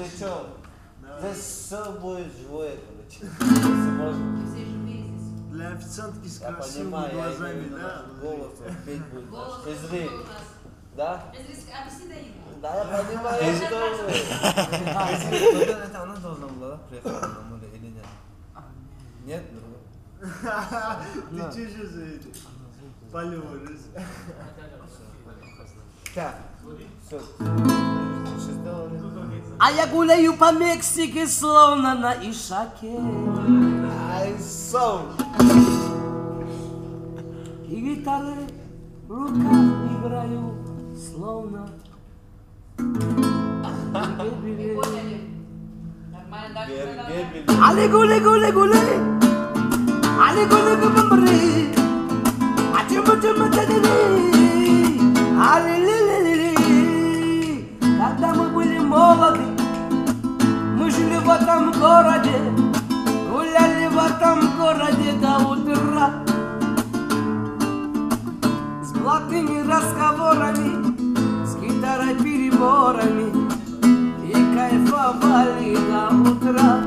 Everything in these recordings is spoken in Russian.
что? Здесь все будет живое, короче. Если можно. Для официантки с Я красивыми понимаю, я глазами, имею в виду, да? голос, петь будет. Голос Изри. у нас. Да? Объясни Даину. Да, я понимаю, что вы. Это она должна была, да, приехать на море или нет? Нет, Ты че же за эти? Полюбишь. Так, все. А я гуляю по Мексике, словно на Ишаке. Ай, сон. И гитары в руках играю, словно... Поняли? Нормально, да? Али гули гули гули, али гули гули, а чему чему чему али ли ли ли ли. Когда мы были молоды, мы жили в этом городе, гуляли в этом городе до утра. С блатными разговорами, с гитарой переборами и кайфовали до утра.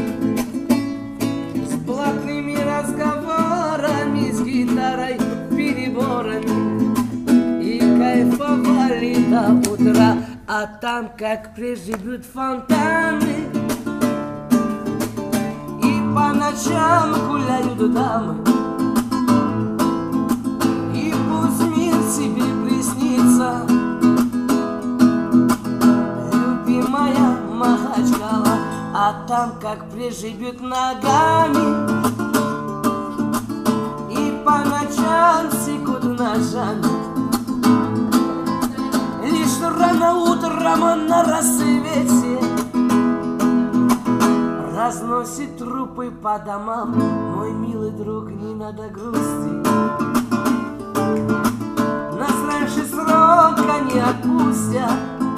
С блатными разговорами, с гитарой переборами и кайфовали до утра. А там, как прежде, бьют фонтаны, и по ночам гуляют дамы. И пусть мир себе приснится, любимая Махачкала. А там, как прежде, бьют ногами, и по ночам секут ножами. Лишь рано утром на рассвете разносит трупы по домам. Мой милый друг, не надо грустить, нас раньше срока не отпустят.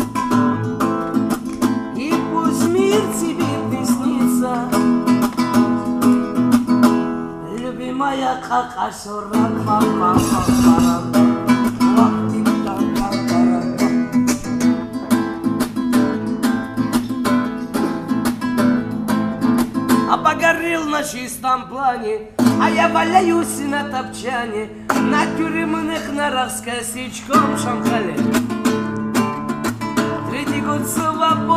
И пусть мир тебе приснится, любимая, как осёра. А погорел на чистом плане, а я валяюсь на топчане, на тюремных нарах с косячком Шамхале. Третий год свободы.